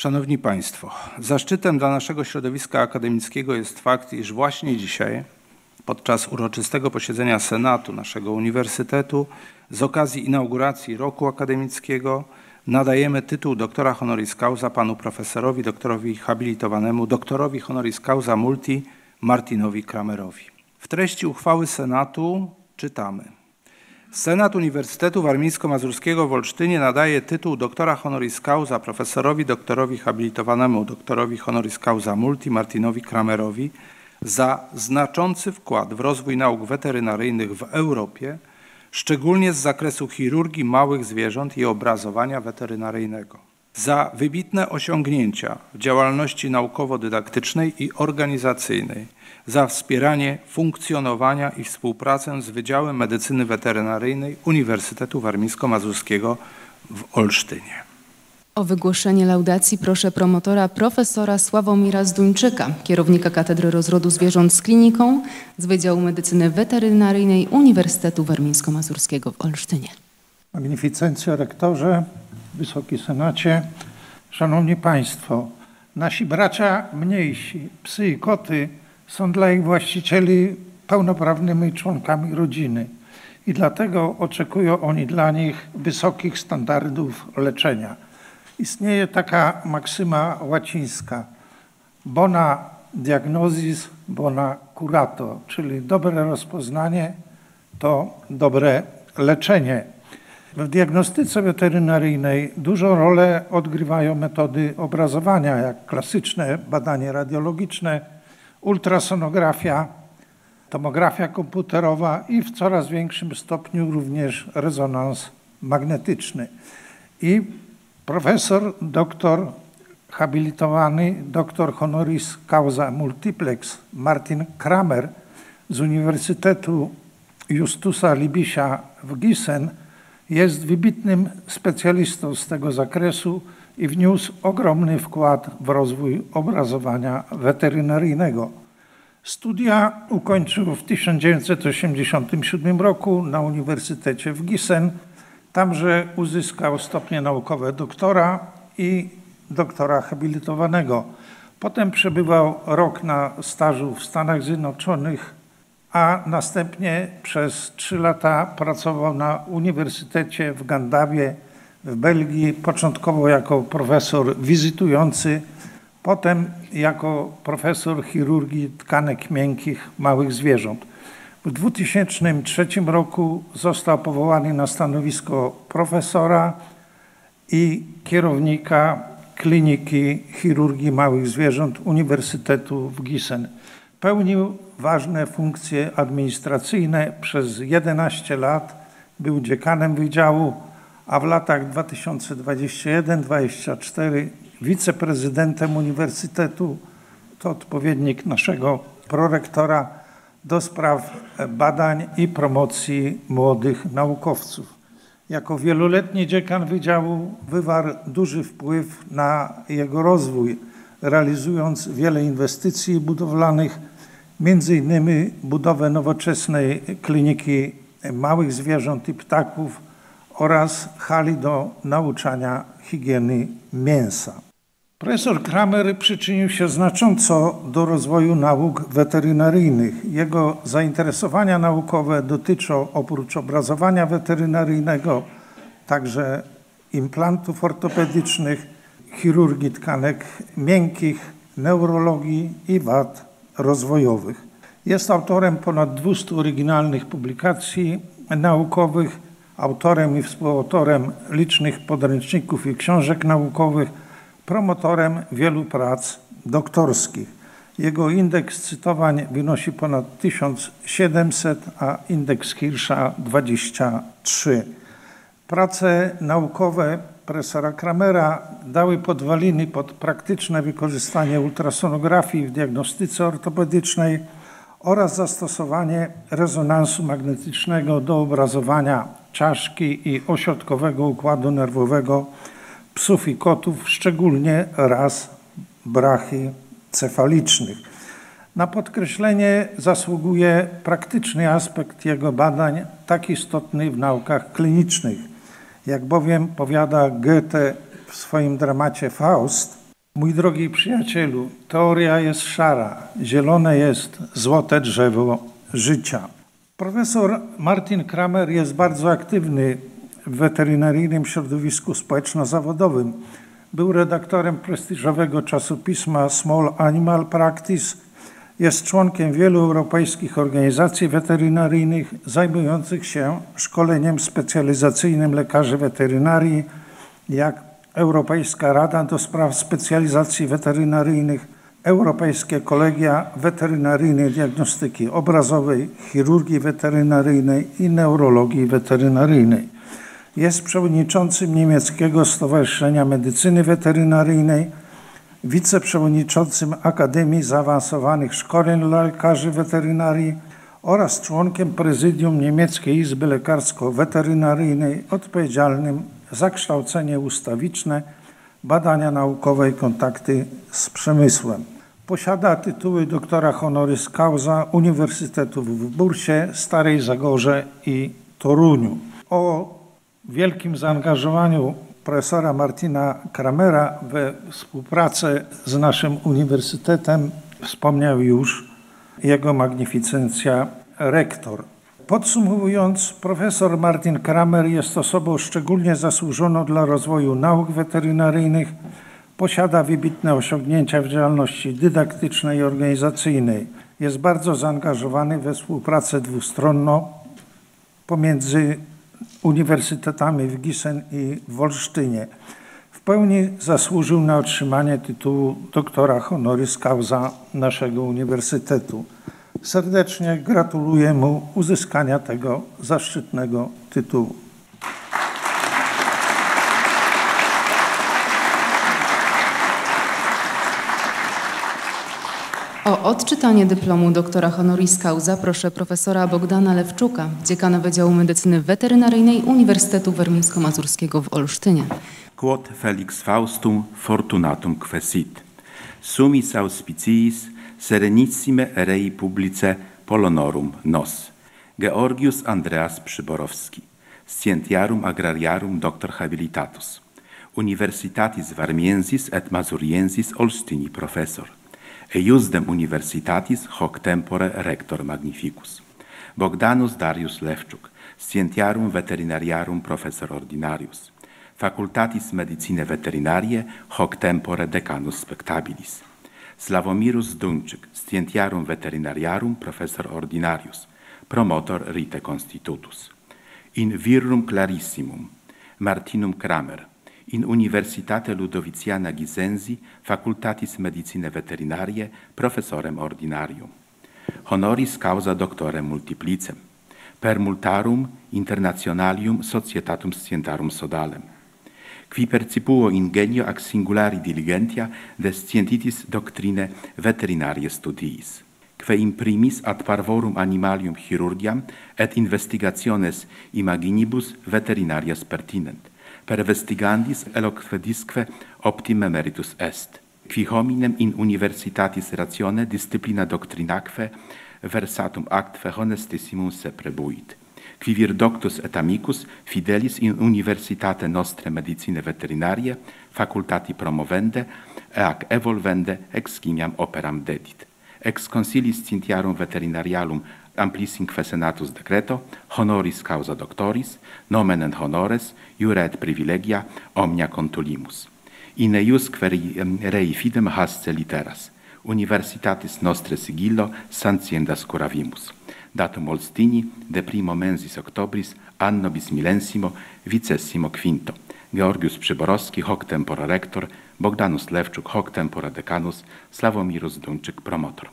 Szanowni Państwo, zaszczytem dla naszego środowiska akademickiego jest fakt, iż właśnie dzisiaj, podczas uroczystego posiedzenia Senatu naszego Uniwersytetu, z okazji inauguracji roku akademickiego, nadajemy tytuł doktora honoris causa panu profesorowi, doktorowi habilitowanemu, doktorowi honoris causa multi Martinowi Kramerowi. W treści uchwały Senatu czytamy: Senat Uniwersytetu Warmińsko-Mazurskiego w Olsztynie nadaje tytuł doktora honoris causa profesorowi, doktorowi habilitowanemu, doktorowi honoris causa multi Martinowi Kramerowi za znaczący wkład w rozwój nauk weterynaryjnych w Europie, szczególnie z zakresu chirurgii małych zwierząt i obrazowania weterynaryjnego, za wybitne osiągnięcia w działalności naukowo-dydaktycznej i organizacyjnej, za wspieranie funkcjonowania i współpracę z Wydziałem Medycyny Weterynaryjnej Uniwersytetu Warmińsko-Mazurskiego w Olsztynie. O wygłoszenie laudacji proszę promotora profesora Sławomira Zduńczyka, kierownika Katedry Rozrodu Zwierząt z kliniką z Wydziału Medycyny Weterynaryjnej Uniwersytetu Warmińsko-Mazurskiego w Olsztynie. Magnificencjo rektorze, Wysoki Senacie, Szanowni Państwo, nasi bracia mniejsi, psy i koty, są dla ich właścicieli pełnoprawnymi członkami rodziny i dlatego oczekują oni dla nich wysokich standardów leczenia. Istnieje taka maksyma łacińska: bona diagnosis, bona curato, czyli dobre rozpoznanie to dobre leczenie. W diagnostyce weterynaryjnej dużą rolę odgrywają metody obrazowania, jak klasyczne badanie radiologiczne, ultrasonografia, tomografia komputerowa i w coraz większym stopniu również rezonans magnetyczny. I profesor, doktor habilitowany, doktor honoris causa multiplex Martin Kramer z Uniwersytetu Justusa Libysia w Gießen jest wybitnym specjalistą z tego zakresu i wniósł ogromny wkład w rozwój obrazowania weterynaryjnego. Studia ukończył w 1987 roku na Uniwersytecie w Gießen. Tamże uzyskał stopnie naukowe doktora i doktora habilitowanego. Potem przebywał rok na stażu w Stanach Zjednoczonych, a następnie przez 3 lata pracował na Uniwersytecie w Gandawie w Belgii, początkowo jako profesor wizytujący, potem jako profesor chirurgii tkanek miękkich małych zwierząt. W 2003 roku został powołany na stanowisko profesora i kierownika Kliniki Chirurgii Małych Zwierząt Uniwersytetu w Gießen. Pełnił ważne funkcje administracyjne. Przez 11 lat był dziekanem wydziału, a w latach 2021-2024 wiceprezydentem uniwersytetu, to odpowiednik naszego prorektora do spraw badań i promocji młodych naukowców. Jako wieloletni dziekan wydziału wywarł duży wpływ na jego rozwój, realizując wiele inwestycji budowlanych, między innymi budowę nowoczesnej kliniki małych zwierząt i ptaków oraz hali do nauczania higieny mięsa. Profesor Kramer przyczynił się znacząco do rozwoju nauk weterynaryjnych. Jego zainteresowania naukowe dotyczą oprócz obrazowania weterynaryjnego także implantów ortopedycznych, chirurgii tkanek miękkich, neurologii i wad rozwojowych. Jest autorem ponad 200 oryginalnych publikacji naukowych, autorem i współautorem licznych podręczników i książek naukowych, promotorem wielu prac doktorskich. Jego indeks cytowań wynosi ponad 1700, a indeks Hirscha 23. Prace naukowe profesora Kramera dały podwaliny pod praktyczne wykorzystanie ultrasonografii w diagnostyce ortopedycznej oraz zastosowanie rezonansu magnetycznego do obrazowania czaszki i ośrodkowego układu nerwowego psów i kotów, szczególnie ras brachycefalicznych. Na podkreślenie zasługuje praktyczny aspekt jego badań, tak istotny w naukach klinicznych. Jak bowiem powiada Goethe w swoim dramacie Faust, Mój drogi przyjacielu, teoria jest szara, zielone jest złote drzewo życia. Profesor Martin Kramer jest bardzo aktywny w weterynaryjnym środowisku społeczno-zawodowym. Był redaktorem prestiżowego czasopisma Small Animal Practice. Jest członkiem wielu europejskich organizacji weterynaryjnych zajmujących się szkoleniem specjalizacyjnym lekarzy weterynarii, jak Europejska Rada do Spraw Specjalizacji Weterynaryjnych, Europejskie Kolegia Weterynaryjnej Diagnostyki Obrazowej, Chirurgii Weterynaryjnej i Neurologii Weterynaryjnej. Jest przewodniczącym Niemieckiego Stowarzyszenia Medycyny Weterynaryjnej, wiceprzewodniczącym Akademii Zaawansowanych Szkoleń dla Lekarzy Weterynarii oraz członkiem prezydium Niemieckiej Izby Lekarsko-Weterynaryjnej odpowiedzialnym za kształcenie ustawiczne, badania naukowe i kontakty z przemysłem. Posiada tytuły doktora honoris causa uniwersytetów w Bursie, Starej Zagorze i Toruniu. O wielkim zaangażowaniu profesora Martina Kramera we współpracę z naszym uniwersytetem wspomniał już jego magnificencja rektor. Podsumowując, profesor Martin Kramer jest osobą szczególnie zasłużoną dla rozwoju nauk weterynaryjnych, posiada wybitne osiągnięcia w działalności dydaktycznej i organizacyjnej. Jest bardzo zaangażowany we współpracę dwustronną pomiędzy uniwersytetami w Gießen i w Olsztynie. W pełni zasłużył na otrzymanie tytułu doktora honoris causa naszego uniwersytetu. Serdecznie gratuluję mu uzyskania tego zaszczytnego tytułu. O odczytanie dyplomu doktora honoris causa proszę profesora Bogdana Lewczuka, dziekana Wydziału Medycyny Weterynaryjnej Uniwersytetu Warmińsko-Mazurskiego w Olsztynie. Quod Felix Faustum fortunatum quesit. Sumis auspiciis serenissime rei publice polonorum nos. Georgius Andreas Przyborowski. Scientiarum agrariarum doctor habilitatus. Universitatis Warmiensis et Mazuriensis Olsztyni professor. Eiusdem universitatis hoc tempore rector magnificus. Bogdanus Darius Lewczuk, scientiarum veterinariarum professor ordinarius. Facultatis medicinae veterinariae hoc tempore decanus spectabilis. Slavomirus Duńczyk, scientiarum veterinariarum professor ordinarius. Promotor rite constitutus. In virrum clarissimum Martinum Kramer. In Universitate Ludoviciana Gisensi, Facultatis Medicinae Veterinariae, professorem ordinarium. Honoris causa doctorem multiplicem. Per multarum internationalium societatum scientarum sodalem. Qui percipuo ingenio ac singulari diligentia de scientitis doctrine veterinariae studiis. Que in primis ad parvorum animalium chirurgiam et investigationes imaginibus veterinarias pertinent. Per vestigandis eloquedisque optime meritus est. Qui hominem in universitatis ratione disciplina doctrinaque versatum actve honestissimum se prebuit. Qui vir doctus et amicus fidelis in universitate nostre medicinae veterinariae facultati promovende ac evolvende eximiam operam dedit. Ex consilis scientiarum veterinarialum amplisimque senatus decreto, honoris causa doctoris, nomen et honores, iure et privilegia, omnia contulimus. In eiusque rei fidem hasce literas, universitatis nostre sigillo sanciendas curavimus. Datum Olsztyni, de primo mensis octobris, anno bismillensimo, vicessimo quinto. Georgius Przyborowski, hoc tempora rector, Bogdanus Lewczuk, hoc tempora decanus, Slavomirus Duńczyk, promotor.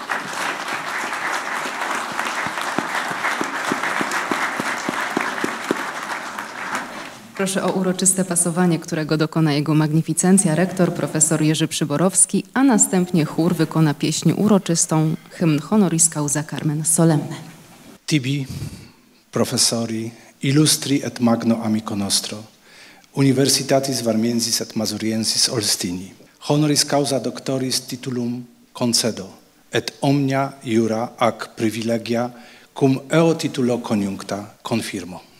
Proszę o uroczyste pasowanie, którego dokona jego magnificencja rektor profesor Jerzy Przyborowski, a następnie chór wykona pieśń uroczystą, hymn honoris causa Carmen Solemne. Tibi, professori, illustri et magno amico nostro, Universitatis Warmiensis et Mazuriensis Olsztyni, honoris causa doctoris titulum concedo, et omnia iura ac privilegia cum eo titulo coniuncta confirmo.